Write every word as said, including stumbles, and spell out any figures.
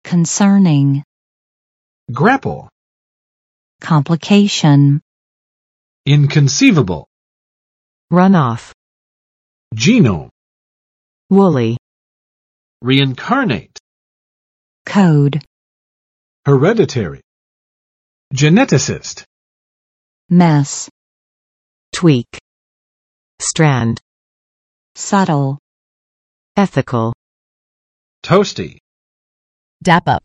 concerning, grapple, complication, inconceivable, runoff, genome, woolly, reincarnate, code, hereditary, geneticist, mess, tweak, strand, subtle, ethical, toasty. Dap up.